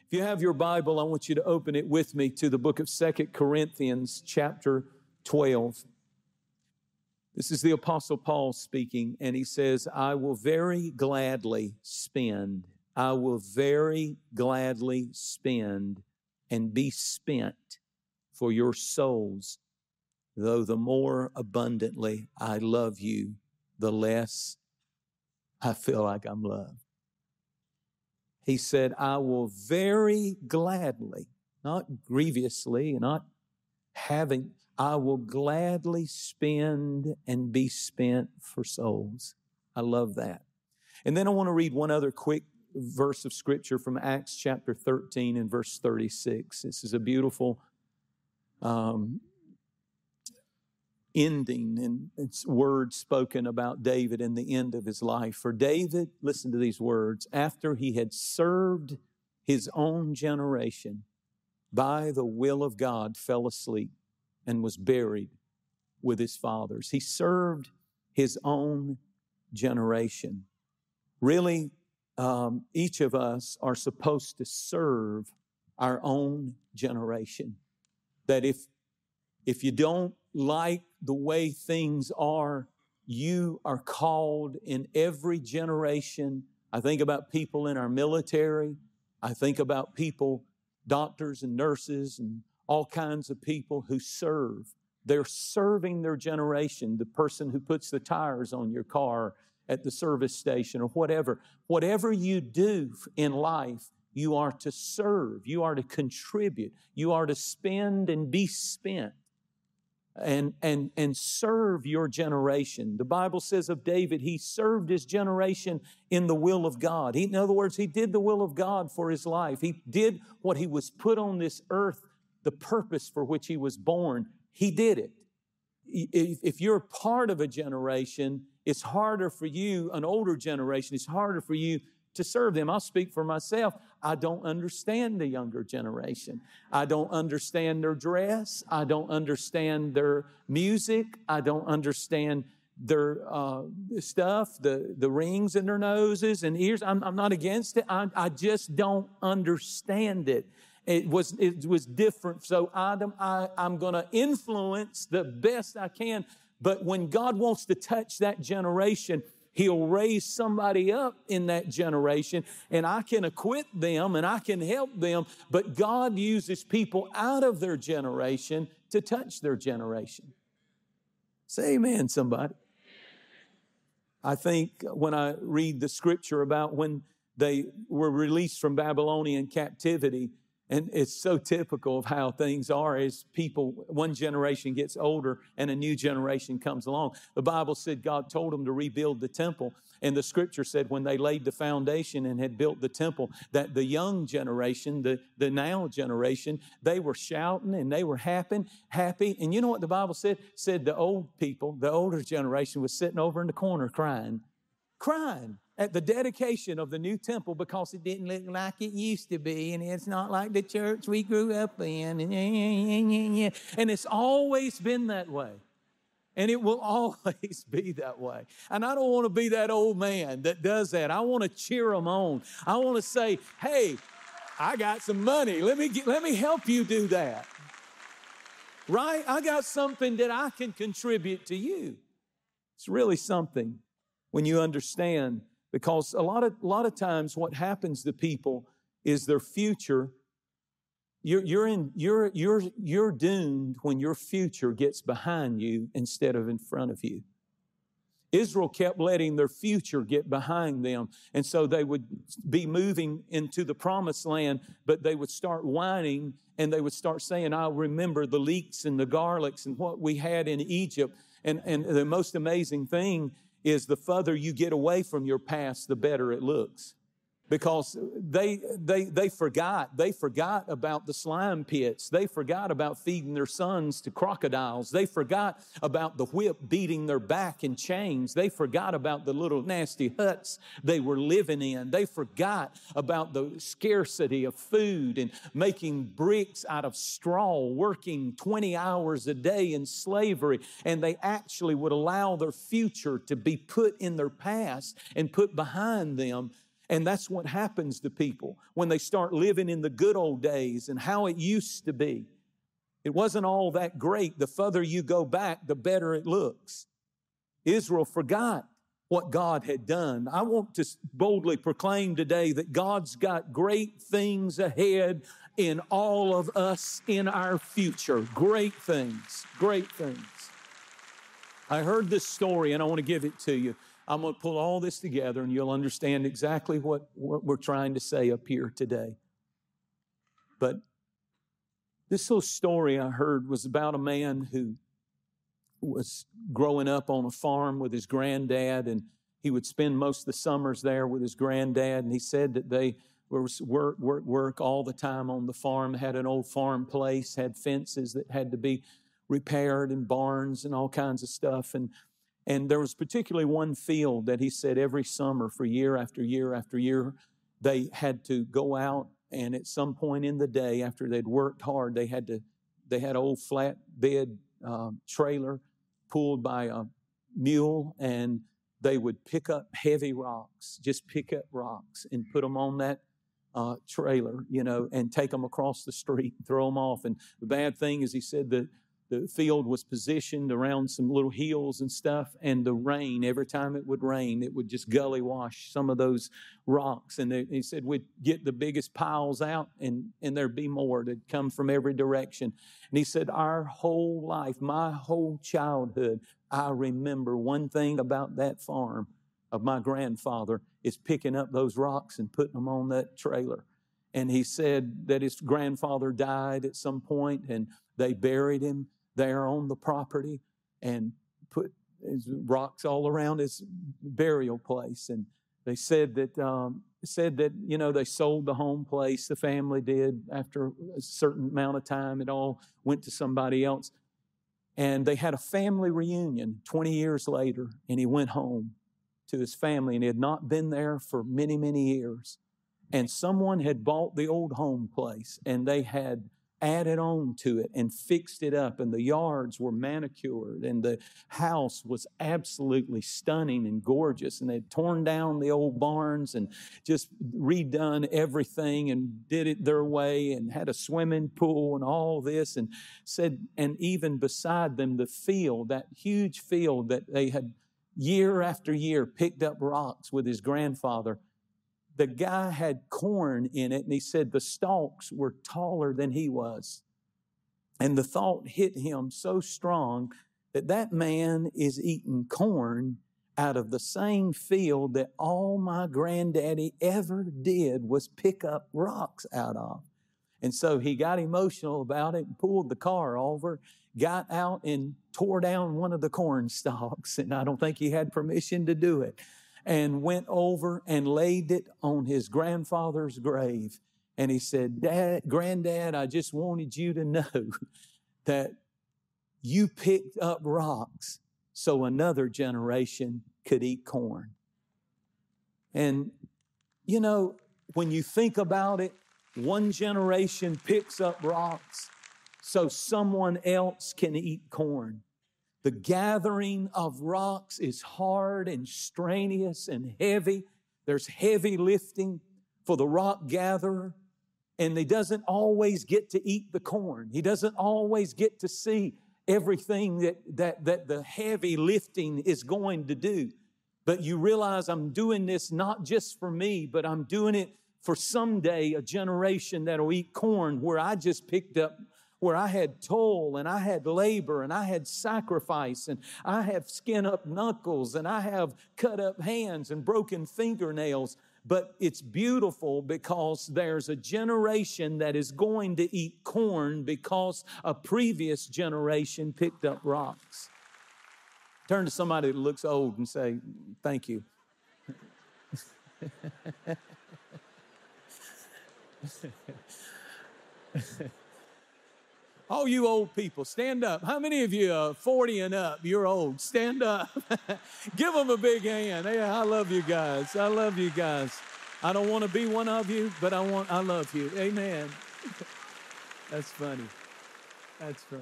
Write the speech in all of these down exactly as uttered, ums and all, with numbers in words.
If you have your Bible, I want you to open it with me to the book of Second Corinthians chapter twelve. This is the Apostle Paul speaking, and he says, I will very gladly spend, I will very gladly spend and be spent for your souls, though the more abundantly I love you, the less I feel like I'm loved. He said, I will very gladly, not grievously, not having, I will gladly spend and be spent for souls. I love that. And then I want to read one other quick verse of Scripture from Acts chapter thirteen and verse thirty-six. This is a beautiful um, ending, and it's words spoken about David in the end of his life. For David, listen to these words, after he had served his own generation, by the will of God, fell asleep and was buried with his fathers. He served his own generation. Really, um, each of us are supposed to serve our own generation. That if, if you don't like the way things are, you are called in every generation. I think about people in our military. I think about people, doctors and nurses and all kinds of people who serve. They're serving their generation, the person who puts the tires on your car at the service station or whatever. Whatever you do in life, you are to serve. You are to contribute. You are to spend and be spent. And, and, and serve your generation. The Bible says of David, he served his generation in the will of God. He, in other words, he did the will of God for his life. He did what he was put on this earth, the purpose for which he was born. He did it. If, if you're part of a generation, it's harder for you, an older generation, it's harder for you to serve them. I'll speak for myself. I don't understand the younger generation. I don't understand their dress. I don't understand their music. I don't understand their uh, stuff, the, the rings in their noses and ears. I'm, I'm not against it. I, I just don't understand it. It was, it was different. So Adam, I, I'm going to influence the best I can. But when God wants to touch that generation, He'll raise somebody up in that generation, and I can equip them and I can help them, but God uses people out of their generation to touch their generation. Say amen, somebody. I think when I read the Scripture about when they were released from Babylonian captivity, and it's so typical of how things are as people, one generation gets older and a new generation comes along. The Bible said God told them to rebuild the temple. And the Scripture said when they laid the foundation and had built the temple, that the young generation, the, the now generation, they were shouting and they were happy, happy. And you know what the Bible said? It said the old people, the older generation was sitting over in the corner crying, crying at the dedication of the new temple because it didn't look like it used to be, and it's not like the church we grew up in, and, and it's always been that way, and it will always be that way. And I don't want to be that old man that does that. I want to cheer them on. I want to say, hey, I got some money. Let me get, let me help you do that. Right? I got something that I can contribute to you. It's really something when you understand. Because a lot of, a lot of times what happens to people is their future, you're, you're, in, you're, you're, you're doomed when your future gets behind you instead of in front of you. Israel kept letting their future get behind them. And so they would be moving into the promised land, but they would start whining and they would start saying, I remember the leeks and the garlics and what we had in Egypt. And, and the most amazing thing is the further you get away from your past, the better it looks. Because they, they, they forgot. They forgot about the slime pits. They forgot about feeding their sons to crocodiles. They forgot about the whip beating their back in chains. They forgot about the little nasty huts they were living in. They forgot about the scarcity of food and making bricks out of straw, working twenty hours a day in slavery. And they actually would allow their future to be put in their past and put behind them. And that's what happens to people when they start living in the good old days and how it used to be. It wasn't all that great. The further you go back, the better it looks. Israel forgot what God had done. I want to boldly proclaim today that God's got great things ahead in all of us in our future. Great things, great things. I heard this story and I want to give it to you. I'm going to pull all this together and you'll understand exactly what, what we're trying to say up here today. But this little story I heard was about a man who was growing up on a farm with his granddad, and he would spend most of the summers there with his granddad, and he said that they were work, work, work all the time on the farm, had an old farm place, had fences that had to be repaired and barns and all kinds of stuff. And And there was particularly one field that he said every summer for year after year after year, they had to go out, and at some point in the day after they'd worked hard, they had to, they had an old flatbed um, trailer pulled by a mule, and they would pick up heavy rocks, just pick up rocks and put them on that uh, trailer, you know, and take them across the street, and throw them off. And the bad thing is, he said that the field was positioned around some little hills and stuff, and the rain, every time it would rain, it would just gully wash some of those rocks. And they, he said we'd get the biggest piles out, and, and there'd be more that come from every direction. And he said, our whole life, my whole childhood, I remember one thing about that farm of my grandfather is picking up those rocks and putting them on that trailer. And he said that his grandfather died at some point, and they buried him there on the property and put his rocks all around his burial place. And they said that, um, said that, you know, they sold the home place, the family did, after a certain amount of time. It all went to somebody else. And they had a family reunion twenty years later, and he went home to his family, and he had not been there for many, many years. And someone had bought the old home place, and they had added on to it and fixed it up, and the yards were manicured, and the house was absolutely stunning and gorgeous, and they'd torn down the old barns and just redone everything and did it their way, and had a swimming pool and all this, and said, and even beside them, the field, that huge field that they had year after year picked up rocks with his grandfather, the guy had corn in it, and he said the stalks were taller than he was. And the thought hit him so strong that that man is eating corn out of the same field that all my granddaddy ever did was pick up rocks out of. And so he got emotional about it and pulled the car over, got out and tore down one of the corn stalks. And I don't think he had permission to do it. And went over and laid it on his grandfather's grave. And he said, Dad, Granddad, I just wanted you to know that you picked up rocks so another generation could eat corn. And, you know, when you think about it, one generation picks up rocks so someone else can eat corn. The gathering of rocks is hard and strenuous and heavy. There's heavy lifting for the rock gatherer, and he doesn't always get to eat the corn. He doesn't always get to see everything that, that, that the heavy lifting is going to do. But you realize I'm doing this not just for me, but I'm doing it for someday a generation that'll eat corn where I just picked up, where I had toil and I had labor and I had sacrifice and I have skin up knuckles and I have cut up hands and broken fingernails. But it's beautiful because there's a generation that is going to eat corn because a previous generation picked up rocks. Turn to somebody that looks old and say, thank you. All you old people, stand up. How many of you are forty and up? You're old. Stand up. Give them a big hand. Hey, I love you guys. I love you guys. I don't want to be one of you, but I want. I love you. Amen. That's funny. That's funny.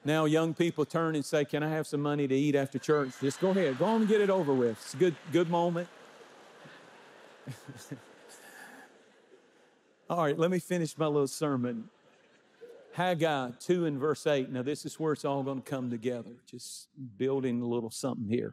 Now young people turn and say, can I have some money to eat after church? Just go ahead. Go on and get it over with. It's a good, good moment. All right, let me finish my little sermon. Haggai two and verse eight. Now this is where it's all going to come together. Just building a little something here.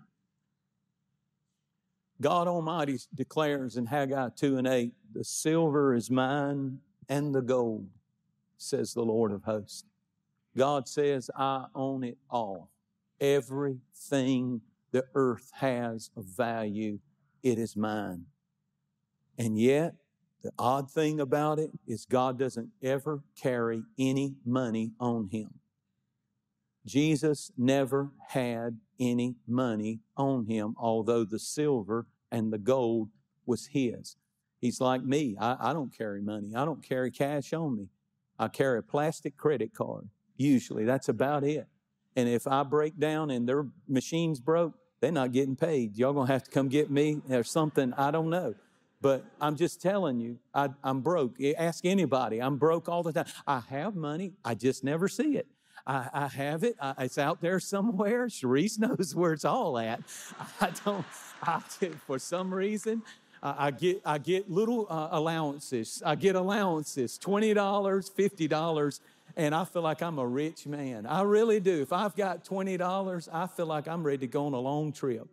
God Almighty declares in Haggai two and eight, the silver is mine and the gold, says the Lord of hosts. God says, I own it all. Everything the earth has of value, it is mine. And yet, the odd thing about it is God doesn't ever carry any money on Him. Jesus never had any money on Him, although the silver and the gold was His. He's like me. I, I don't carry money. I don't carry cash on me. I carry a plastic credit card. Usually, that's about it. And if I break down and their machine's broke, they're not getting paid. Y'all gonna have to come get me or something. I don't know. But I'm just telling you, I, I'm broke. Ask anybody. I'm broke all the time. I have money. I just never see it. I, I have it. I, it's out there somewhere. Sharice knows where it's all at. I don't, I, for some reason, I, I get I get little uh, allowances. I get allowances, twenty dollars, fifty dollars. And I feel like I'm a rich man. I really do. If I've got twenty dollars, I feel like I'm ready to go on a long trip.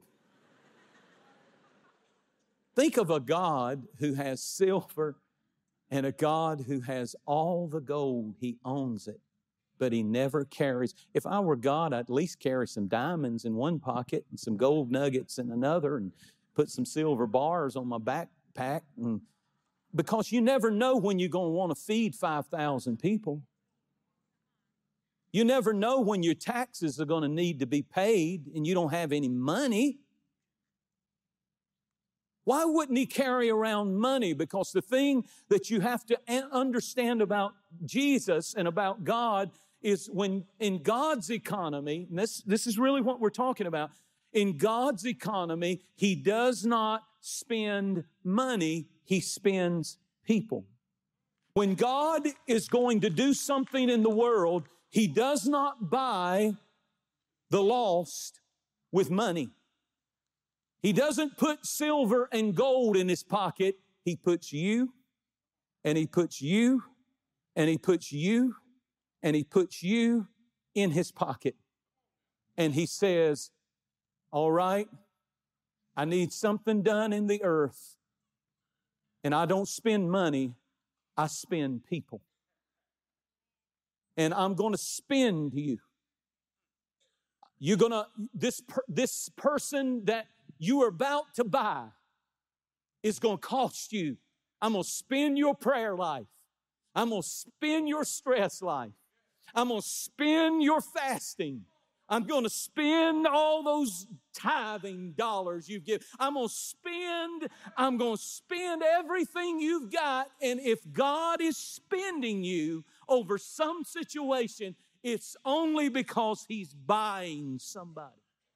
Think of a God who has silver and a God who has all the gold. He owns it, but He never carries. If I were God, I'd at least carry some diamonds in one pocket and some gold nuggets in another and put some silver bars on my backpack. And because you never know when you're going to want to feed five thousand people. You never know when your taxes are going to need to be paid and you don't have any money. Why wouldn't He carry around money? Because the thing that you have to understand about Jesus and about God is when in God's economy, and this, this is really what we're talking about, in God's economy, He does not spend money, He spends people. When God is going to do something in the world, He does not buy the lost with money. He doesn't put silver and gold in His pocket. He puts you, and He puts you, and He puts you, and He puts you in His pocket. And He says, all right, I need something done in the earth. And I don't spend money, I spend people. And I'm going to spend you. You're going to, this, per, this person that you are about to buy is going to cost you. I'm going to spend your prayer life. I'm going to spend your stress life. I'm going to spend your fasting. I'm going to spend all those tithing dollars you've given. I'm going to spend, I'm going to spend everything you've got. And if God is spending you over some situation, it's only because He's buying somebody.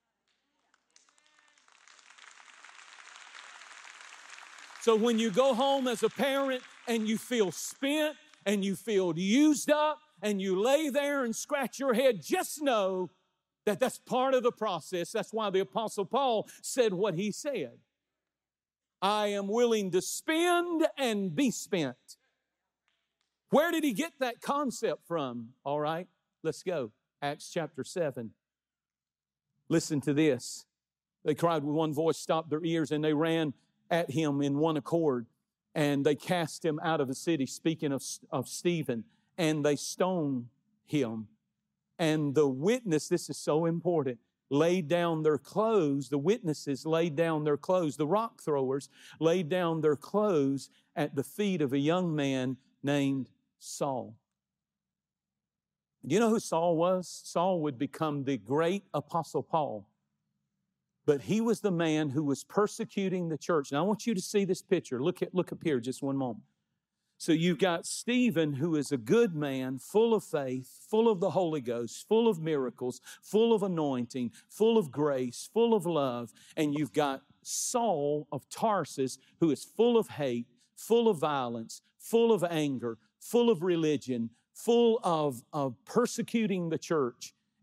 So when you go home as a parent and you feel spent and you feel used up and you lay there and scratch your head, just know that that's part of the process. That's why the Apostle Paul said what he said. I am willing to spend and be spent. Where did he get that concept from? All right, let's go. Acts chapter seven. Listen to this. They cried with one voice, stopped their ears, and they ran at him in one accord. And they cast him out of the city, speaking of, of Stephen, and they stoned him. And the witness, this is so important, laid down their clothes. The witnesses laid down their clothes. The rock throwers laid down their clothes at the feet of a young man named Saul. Do you know who Saul was? Saul would become the great Apostle Paul. But he was the man who was persecuting the church. Now I want you to see this picture. Look at, look up here just one moment. So you've got Stephen, who is a good man, full of faith, full of the Holy Ghost, full of miracles, full of anointing, full of grace, full of love. And you've got Saul of Tarsus, who is full of hate, full of violence, full of anger, full of religion, full of, of persecuting the church.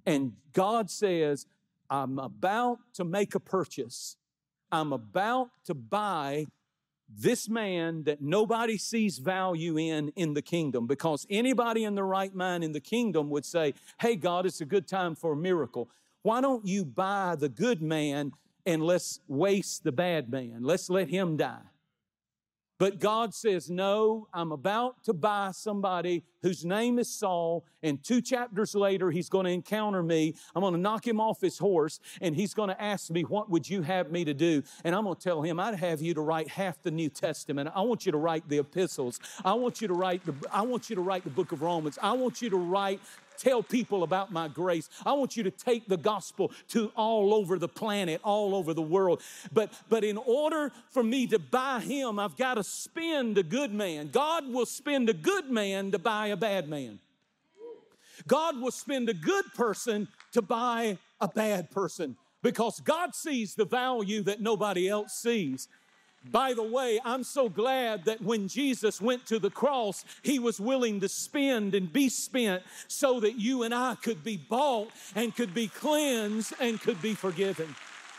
And God says, I'm about to make a purchase. I'm about to buy this man that nobody sees value in in the kingdom, because anybody in their right mind in the kingdom would say, hey, God, it's a good time for a miracle. Why don't you buy the good man and let's waste the bad man? Let's let him die. But God says, no, I'm about to buy somebody whose name is Saul, and two chapters later, he's going to encounter me. I'm going to knock him off his horse, and he's going to ask me, what would you have me to do? And I'm going to tell him, I'd have you to write half the New Testament. I want you to write the epistles. I want you to write the, I want you to write the book of Romans. I want you to write Tell people about my grace. I want you to take the gospel to all over the planet, all over the world. But, but in order for me to buy him, I've got to spend a good man. God will spend a good man to buy a bad man. God will spend a good person to buy a bad person, because God sees the value that nobody else sees. By the way, I'm so glad that when Jesus went to the cross, he was willing to spend and be spent so that you and I could be bought and could be cleansed and could be forgiven.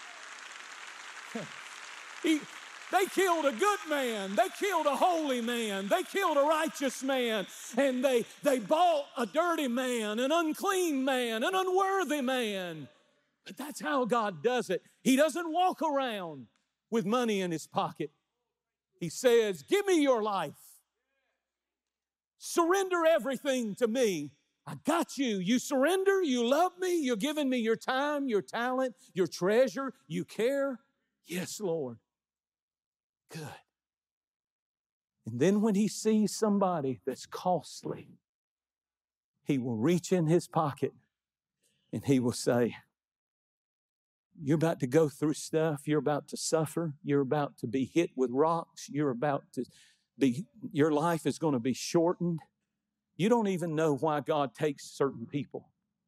He, they killed a good man. They killed a holy man. They killed a righteous man. And they, they bought a dirty man, an unclean man, an unworthy man. But that's how God does it. He doesn't walk around with money in his pocket. He says, give me your life. Surrender everything to me. I got you. You surrender. You love me. You're giving me your time, your talent, your treasure. You care. Yes, Lord. Good. And then when he sees somebody that's costly, he will reach in his pocket and he will say, you're about to go through stuff. You're about to suffer. You're about to be hit with rocks. You're about to be, your life is going to be shortened. You don't even know why God takes certain people.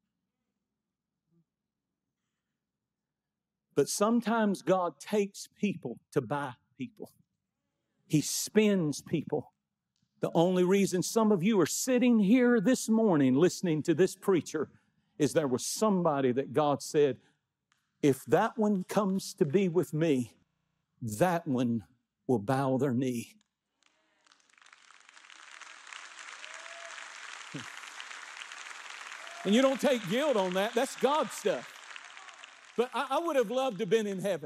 But sometimes God takes people to buy people. He spends people. The only reason some of you are sitting here this morning listening to this preacher is there was somebody that God said, if that one comes to be with me, that one will bow their knee. And you don't take guilt on that. That's God's stuff. But I, I would have loved to have been in heaven.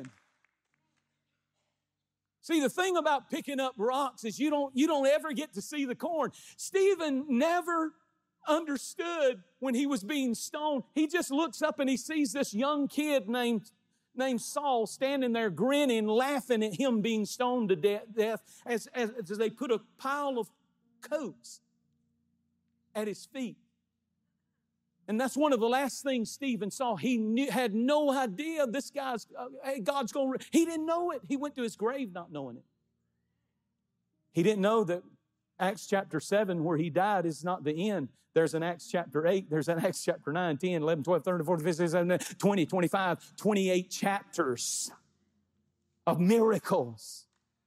See, the thing about picking up rocks is you don't, you don't ever get to see the corn. Stephen never understood when he was being stoned. He just looks up and he sees this young kid named, named Saul standing there grinning, laughing at him being stoned to death as, as, as they put a pile of coats at his feet. And that's one of the last things Stephen saw. He knew, had no idea this guy's, uh, hey, God's going to, he didn't know it. He went to his grave not knowing it. He didn't know that Acts chapter seven, where he died, is not the end. There's an Acts chapter eight, there's an Acts chapter nine, ten, eleven, twelve, thirteen, fourteen, fifteen, sixteen, seventeen, twenty, twenty-five, twenty-eight chapters of miracles.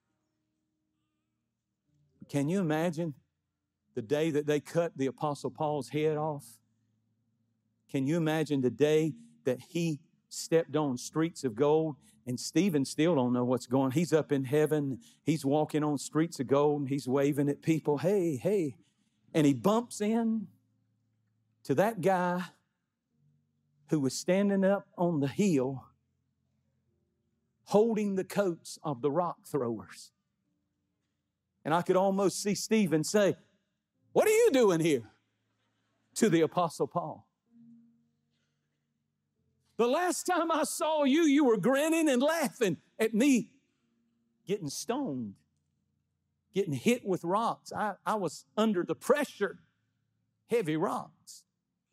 Can you imagine the day that they cut the Apostle Paul's head off? Can you imagine the day that he stepped on streets of gold? And Stephen still don't know what's going on. He's up in heaven. He's walking on streets of gold. And he's waving at people. Hey, hey. And he bumps in to that guy who was standing up on the hill holding the coats of the rock throwers. And I could almost see Stephen say, what are you doing here? To the Apostle Paul. The last time I saw you, you were grinning and laughing at me getting stoned, getting hit with rocks. I, I was under the pressure, heavy rocks.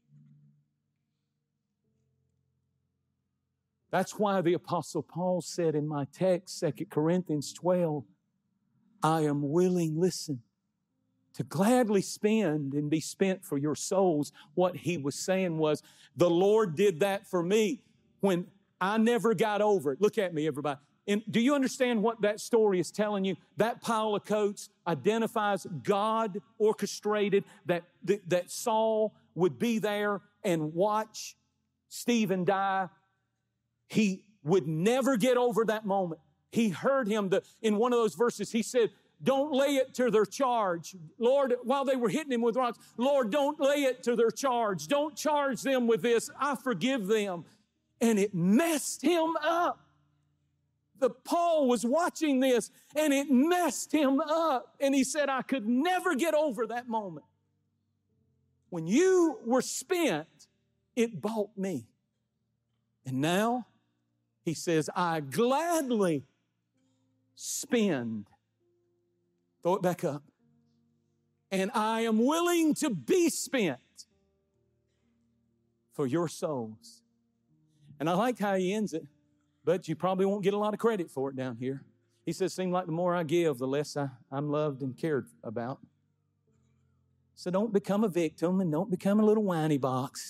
That's why the Apostle Paul said in my text, Second Corinthians twelve, I am willing, listen, to gladly spend and be spent for your souls. What he was saying was, the Lord did that for me when I never got over it. Look at me, everybody. And do you understand what that story is telling you? That pile of coats identifies God orchestrated that, that, that Saul would be there and watch Stephen die, he would never get over that moment. He heard him the, in one of those verses. He said, don't lay it to their charge. Lord, while they were hitting him with rocks, Lord, don't lay it to their charge. Don't charge them with this. I forgive them. And it messed him up. The Paul was watching this, and it messed him up. And he said, I could never get over that moment. When you were spent, it bought me. And now, he says, I gladly spend. Throw it back up. And I am willing to be spent for your souls. And I like how he ends it, but you probably won't get a lot of credit for it down here. He says, seems like the more I give, the less I, I'm loved and cared about. So don't become a victim and don't become a little whiny box.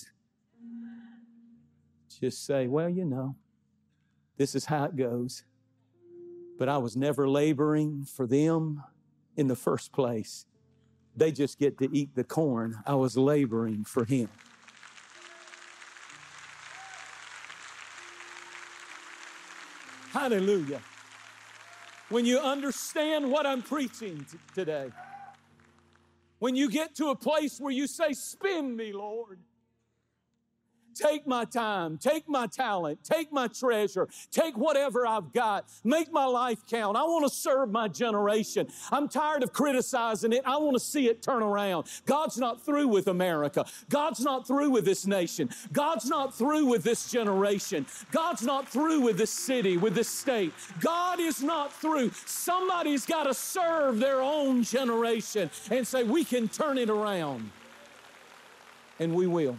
Just say, well, you know, this is how it goes. But I was never laboring for them in the first place. They just get to eat the corn. I was laboring for Him. Hallelujah. When you understand what I'm preaching t- today, when you get to a place where you say, spend me, Lord. Take my time, take my talent, take my treasure, take whatever I've got, make my life count. I want to serve my generation. I'm tired of criticizing it. I want to see it turn around. God's not through with America. God's not through with this nation. God's not through with this generation. God's not through with this city, with this state. God is not through. Somebody's got to serve their own generation and say, we can turn it around. And we will.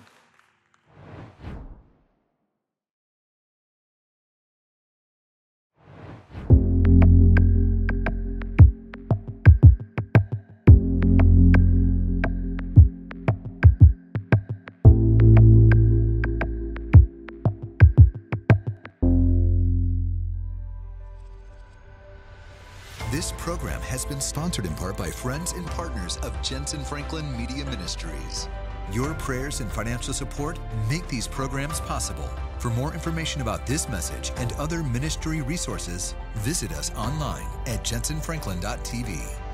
This program has been sponsored in part by friends and partners of Jensen Franklin Media Ministries. Your prayers and financial support make these programs possible. For more information about this message and other ministry resources, visit us online at jensen franklin dot t v.